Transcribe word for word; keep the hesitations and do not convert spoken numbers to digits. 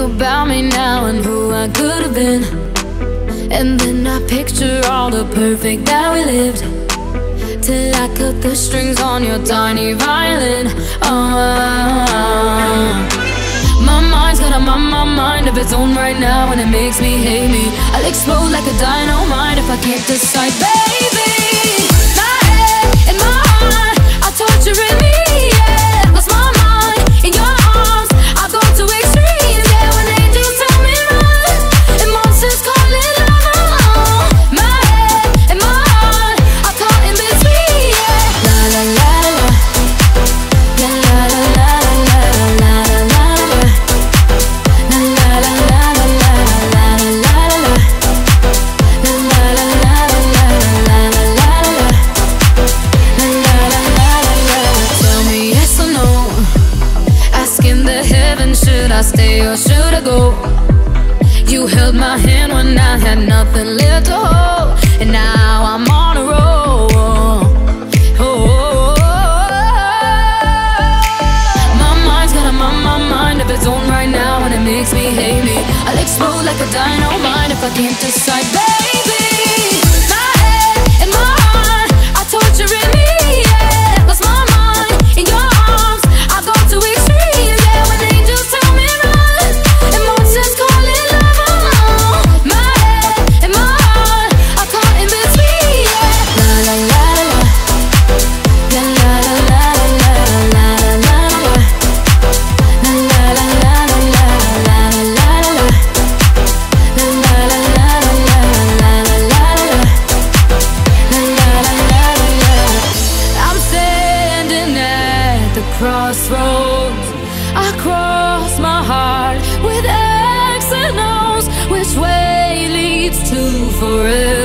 about me now and who I could have been. And then I picture all the perfect that we lived, till I cut the strings on your tiny violin. uh, My mind's got a my, my mind of its own right now, and it makes me hate me. I'll explode like a dynamite if I can't decide, baby. My head and my heart are torturing me, yeah. Lost my mind in your arms, I go to extremes, yeah. When angels tell me run and monsters call it love. My head and my heart are caught in between, yeah. La la la la, la la la la la la la la, la la la la la la la la la, la la la la la la la la. Tell me yes or no, asking the heavens, should I stay or should I go? You held my hand when I had nothing left to hold, and now I'm on a roll. Oh, my mind's got a my, my mind of its own right now, and it makes me hate me. I'll explode like a dynamite if I can't decide, baby. My head and my heart are torturing me, yeah. Lost my mind in your arms, I go to extremes, yeah. When angels tell me run and monsters call it love. My head and my heart are caught in between, yeah. La la la la, la la la la la la la, la la la la la la la la, la la la la la la la. I'm standing at the crossroads, I cross my heart with X and O's. Which way leads to forever?